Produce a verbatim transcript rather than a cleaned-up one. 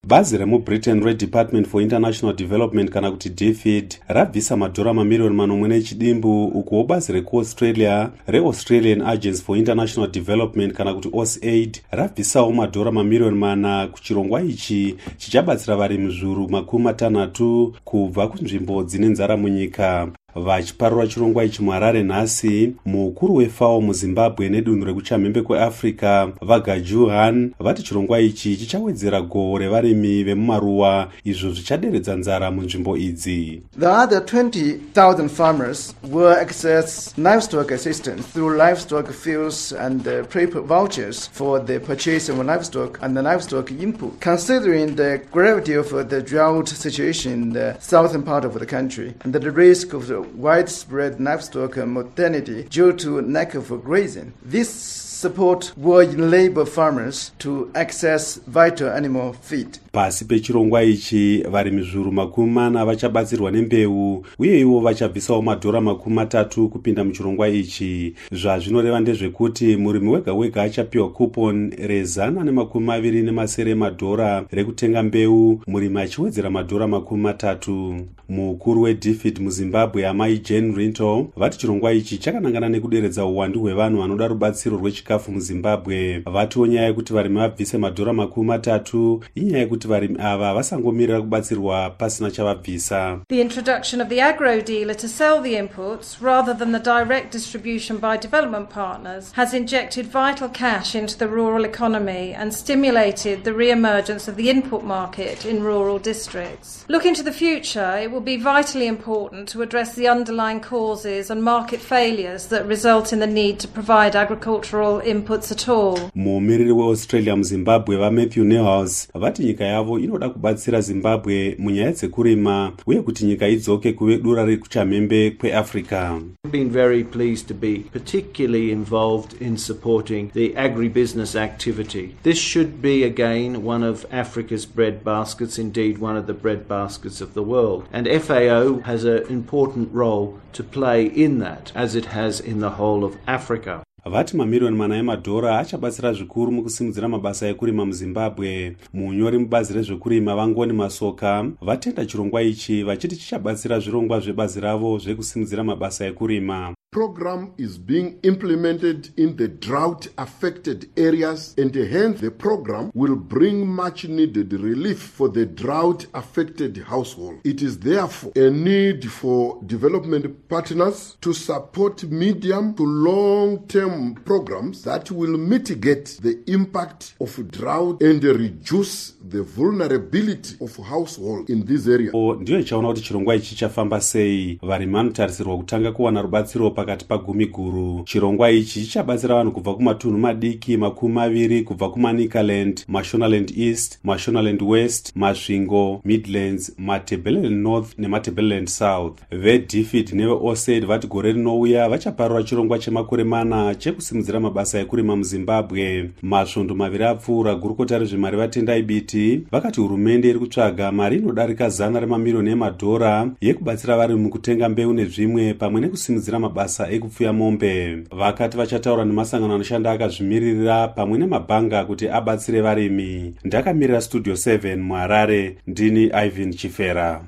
Bazi remuBritain reDepartment for International Development kana kuti D F I D rabvisa madhora mamiliyoni manomwe nechidimbu, ukuwo bazi rekuAustralia reAustralian Agency for International Development kana kuti AusAid rabvisawo madhora mamiliyoni mana kuchirongwa ichi chichabatsira varimi zviuru makumi matanhatu kubva kunzvimbo dzine nzara munyika. Vachiparura chirongwa ichi muHarare nhasi, mukuru weFAO muZimbabwe nedunhu rekuchamhembe kweAfrica vaGajuhan vati chirongwa ichi chichawedzera gohwo revarimi vemumaruwa, izvo zvichaderedza nzara munzvimbo idzi. The other twenty thousand farmers will access livestock assistance through livestock fields and uh, prepay vouchers for the purchase of livestock and the livestock input. Considering the gravity of uh, the drought situation in the southern part of the country and the risk of the widespread livestock mortality due to lack of grazing, this support will enable farmers to access vital animal feed. Pasi pechirongwa ichi varimi zviuru makumi mana vachabatsirwa nembeu, uye ivo vachabvisawo madhora makumi matatu kupinda muchirongwa ichi. Zvazvinoreva ndezvekuti murimi wega wega achapiwa kuponi rezana nemakumi maviri nemasere madhora rekutenga mbeu, murimi achiwedzera madhora makumi matatu. Mukuru weD F I D muZimbabwe amai Jane Rinto vati chirongwa ichi chakanangana nekuderedza uwandu hwevanhu vanoda rubatsiro rwechikafu muZimbabwe. Vatiwo nyaya yekuti varimi vabvise madhora makumi matatu inyaya yekuti varimi ava vasangomirira kubatsirwa pasina chavabvisa. The introduction of the agro dealer to sell the inputs rather than the direct distribution by development partners has injected vital cash into the rural economy and stimulated the re-emergence of the input market in rural districts. Looking to the future, it will be vitally important to address the underlying causes and market failures that result in the need to provide agricultural inputs at all. Mumiriri weAustralia muZimbabwe vaMatthew Neuhaus vati nyika yavo inoda kubatsira Zimbabwe munyaya dzekurima uye kuti nyika idzoke kuve dura rekuchamhembe kweAfrica. I've been very pleased to be particularly involved in supporting the agribusiness activity. This should be again one of Africa's bread baskets, indeed one of the bread baskets of the world. And F A O has an important role to play in that, as it has in the whole of Africa. Vati mamiliyoni mana emadhora achabatsira zvikuru mukusimudzira mabasa ekurima muZimbabwe. Munyori mubazi rezvekurima Vangoni Masoka vatenda chirongwa ichi vachiti chichabatsira zvirongwa zvebazi ravo zvekusimudzira mabasa ekurima. Program is being implemented in the drought affected areas, and hence the program will bring much needed relief for the drought affected household. It is therefore a need for development partners to support medium to long term programs that will mitigate the impact of drought and reduce the vulnerability of household in this area. Ndiyo ichaona kuti chirongwa ichi chafamba sei. Varimi vanotarisirwa kutanga kuwana rubatsiro pakati pagumi guru. Chirongwa ichi chichabatsira vanhu kubva kumatunhu madiki makumi maviri kubva kuManicaland, Mashonaland East, Mashonaland West, Masvingo, Midlands, Matabeleland North neMatabeleland South. VeD F I D neveAusAid vati gore rinouya vachaparura chirongwa chemakore mana chekusimudzira mabasa ekurima muZimbabwe. Masvondo maviri apfuura, gurukota rezvemari vaTendai Biti vakati hurumende iri kutsvaga mari inodarika zana remamiliyoni emadhora yekubatsira varimi mukutenga mbeu nezvimwe pamwe nekusimudzira mabasa ekupfuya mombe. Vakati vachataura nemasangano anoshanda akazvimiririra pamwe nemabhanga kuti abatsire varimi. Ndakamirira Studio seven muHarare, ndini Ivan Chifera.